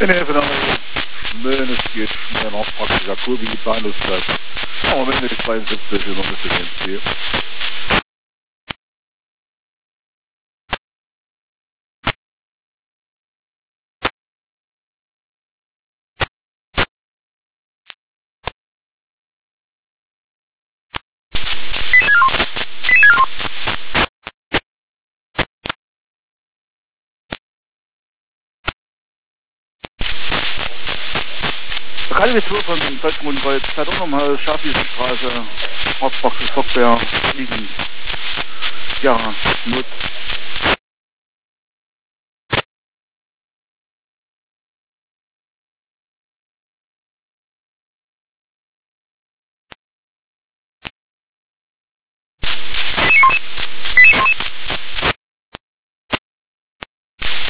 En even dan Meuneskeer, en afpakken, dat Kurbi geplant ist, das. Aber wenn wir 72 und noch ein bisschen hier. Keine Tour von Deutschmund, weil es hat auch nochmal Schafwiesenstraße, Hauptbach, Software, liegen. Ja, Not.